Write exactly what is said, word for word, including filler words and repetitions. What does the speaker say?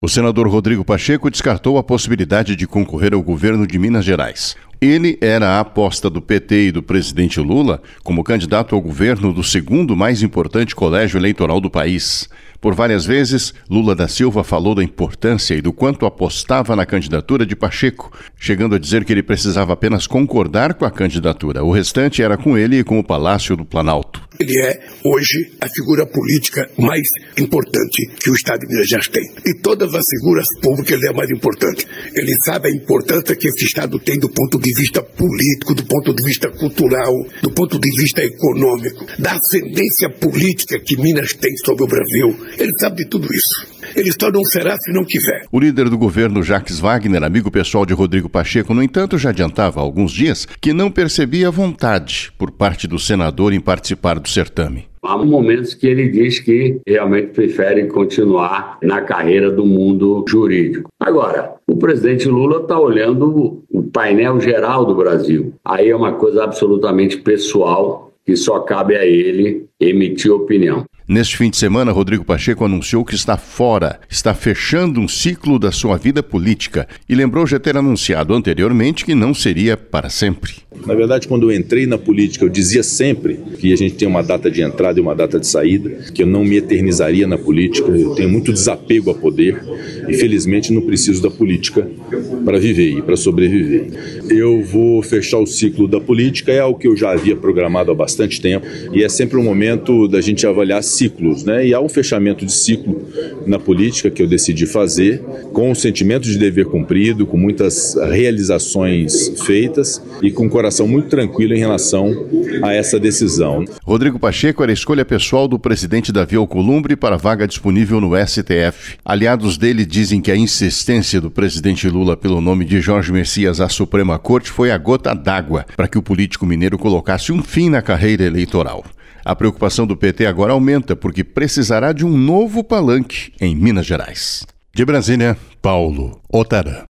O senador Rodrigo Pacheco descartou a possibilidade de concorrer ao governo de Minas Gerais. Ele era a aposta do P T e do presidente Lula como candidato ao governo do segundo mais importante colégio eleitoral do país. Por várias vezes, Lula da Silva falou da importância e do quanto apostava na candidatura de Pacheco, chegando a dizer que ele precisava apenas concordar com a candidatura. O restante era com ele e com o Palácio do Planalto. Ele é, hoje, a figura política mais importante que o Estado de Minas Gerais tem. De todas as figuras públicas, ele é a mais importante. Ele sabe a importância que esse Estado tem do ponto de vista político, do ponto de vista cultural, do ponto de vista econômico, da ascendência política que Minas tem sobre o Brasil. Ele sabe de tudo isso. Ele só não será se não quiser. O líder do governo, Jacques Wagner, amigo pessoal de Rodrigo Pacheco, no entanto, já adiantava há alguns dias que não percebia vontade por parte do senador em participar do certame. Há momentos que ele diz que realmente prefere continuar na carreira do mundo jurídico. Agora, o presidente Lula está olhando o painel geral do Brasil. Aí é uma coisa absolutamente pessoal que só cabe a ele emitir opinião. Neste fim de semana, Rodrigo Pacheco anunciou que está fora, está fechando um ciclo da sua vida política e lembrou já ter anunciado anteriormente que não seria para sempre. Na verdade, quando eu entrei na política, eu dizia sempre que a gente tem uma data de entrada e uma data de saída, que eu não me eternizaria na política, eu tenho muito desapego a poder e, felizmente, não preciso da política para viver e para sobreviver. Eu vou fechar o ciclo da política, é algo que eu já havia programado há bastante tempo e é sempre um momento da gente avaliar ciclos, né? E há um fechamento de ciclo na política que eu decidi fazer com o sentimento de dever cumprido, com muitas realizações feitas e com o coração muito tranquilo em relação a essa decisão. Rodrigo Pacheco era a escolha pessoal do presidente Davi Alcolumbre para a vaga disponível no S T F. Aliados dele dizem que a insistência do presidente Lula pelo nome de Jorge Messias à Suprema Corte foi a gota d'água para que o político mineiro colocasse um fim na carreira eleitoral. A preocupação do P T agora aumenta porque precisará de um novo palanque em Minas Gerais. De Brasília, Paulo Otara.